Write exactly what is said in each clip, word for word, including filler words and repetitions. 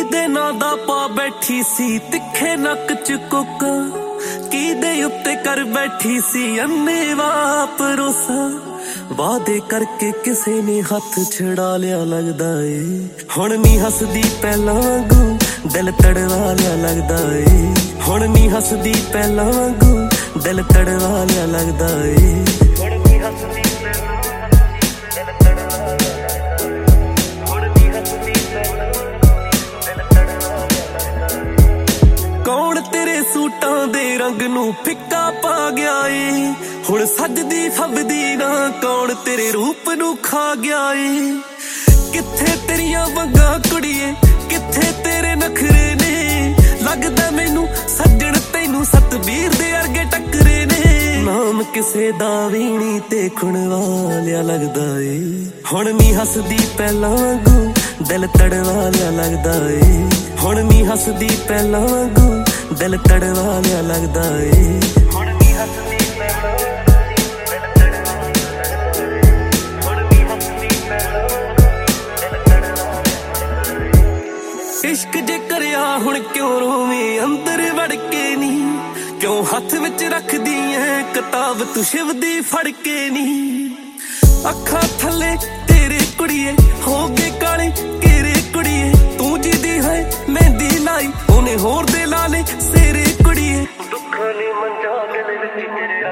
ਕਿਹਦੇ ਨਾਂ ਦਾ ਪਾ ਬੈਠੀ ਸੀ ਤਿੱਖੇ ਨੱਕ ਚ ਕੋਕਾ, ਕਿਹਦੇ ਉੱਤੇ ਕਰ ਬੈਠੀ ਸੀ ਅੰਨ੍ਹੇਵਾਹ ਭਰੋਸਾ। ਵਾਅਦੇ ਕਰਕੇ ਕਿਸੇ ਨੇ ਹੱਥ ਛੁਡਾ ਲਿਆ ਲੱਗਦਾ ਏ, ਹੁਣ ਨੀ ਹੱਸਦੀ ਪਹਿਲਾਂ ਵਾਂਗੂ ਦਿਲ ਤੜਵਾ ਲਿਆ ਲੱਗਦਾ ਏ। ਹੁਣ ਨੀ ਹੱਸਦੀ ਪਹਿਲਾਂ ਵਾਂਗੂ ਦਿਲ ਤੜਵਾ ਲਿਆ ਲੱਗਦਾ ਏ। ਹੁਣ ਨੀ ਹੱਸਦੀ ਕੌਣ ਤੇਰੇ ਸੂਟਾਂ ਦੇ ਰੰਗ ਨੂੰ ਫਿੱਕਾ ਪਾ ਗਿਆ ਏ, ਹੁਣ ਸੱਜਦੀ ਫੱਬਦੀ ਨਾ ਕੌਣ ਤੇਰੇ ਰੂਪ ਨੂੰ ਖਾ ਗਿਆ ਏ। ਕਿੱਥੇ ਤੇਰੀਆਂ ਵੰਗਾਂ ਕੁੜੀਏ, ਕਿੱਥੇ ਤੇਰੇ ਨਖਰੇ ਨੇ, ਲੱਗਦਾ ਮੈਨੂੰ ਸੱਜਣ ਤੈਨੂੰ ਸਤਬੀਰ ਦੇ ਅਰਗੇ ਟੱਕਰੇ ਨੇ। ਨਾਮ ਕਿਸੇ ਦਾ ਵੀ ਨੀ ਤੇ ਖੁਣਵਾ ਲਿਆ ਲੱਗਦਾ ਏ, ਹੁਣ ਨੀ ਹੱਸਦੀ ਪਹਿਲਾਂ ਵਾਂਗੂ ਦਿਲ ਤੜਵਾ ਲਿਆ ਲੱਗਦਾ ਏ। ਹੁਣ ਨੀ ਹੱਸਦੀ ਪਹਿਲਾਂ ਵਾਂਗੂ ਦਿਲ ਤੜਵਾ ਲਿਆ ਲੱਗਦਾ ਏ। ਹੁਣ ਨੀ ਹੱਸਦੀ ਪਹਿਲਾਂ ਦਿਲ ਤੜਵਾ ਹੁਣ ਨੀ ਹੱਸਦੀ ਪਹਿਲਾਂ ਦਿਲ ਤੜਵਾ। ਇਸ਼ਕ ਜੇ ਕਰਿਆ ਹੁਣ ਕਿਉਂ ਰੋਵੇਂ ਅੰਦਰ ਵੜ ਕੇ ਨੀ, ਕਿਉਂ ਹੱਥ ਵਿੱਚ ਰੱਖਦੀ ਐ ਕਿਤਾਬ ਤੂੰ ਸ਼ਿਵ ਦੀ ਫੜ ਕੇ ਨੀ। ਅੱਖਾਂ ਥੱਲੇ ਤੇਰੇ ਕੁੜੀਏ ਹੋ ਗਏ ਕਾਲੇ ਘੇਰੇ ਕੁੜੀਏ, ਤੂੰ ਜਿਹਦੀ ਹੈ ਮਹਿੰਦੀ ਲਾਈ ਉਹਨੇ ਹੋਰ ਦੇ ਲਾ ਲੇ ਸੇਰੇ ਕੁੜੀਏ। ਦੁੱਖਾਂ ਨੇ ਮੰਜਾ ਗਲੇ ਵਿੱਚ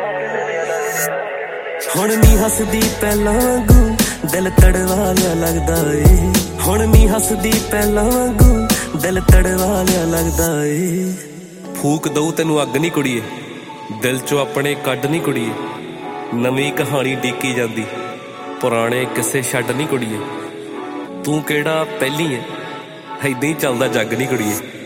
ਹੁਣ ਨੀ ਹੱਸਦੀ ਪਹਿਲਾਂ ਵਾਂਗੂ ਦਿਲ ਤੜਵਾ ਲਿਆ ਲੱਗਦਾ ਏ। ਹੁਣ ਨੀ ਹੱਸਦੀ ਪਹਿਲਾਂ ਵਾਂਗੂ ਦਿਲ ਤੜਵਾ ਲਿਆ ਲੱਗਦਾ ਏ। ਫੂਕ ਦਊ ਤੈਨੂੰ ਅੱਗ ਨੀ ਕੁੜੀਏ, ਦਿਲ ਚੋਂ ਆਪਣੇ ਕੱਢ ਨੀ ਕੁੜੀਏ। ਨਵੀਂ ਕਹਾਣੀ ਡੀਕੀ ਜਾਂਦੀ, ਪੁਰਾਣੇ ਕਿਸੇ ਛੱਡ ਨੀ ਕੁੜੀਏ। ਤੂੰ ਕਿਹੜਾ ਪਹਿਲੀ ਐ, ਏਦਾਂ ਹੀ ਚੱਲਦਾ ਜੱਗ ਨੀ ਕੁੜੀਏ।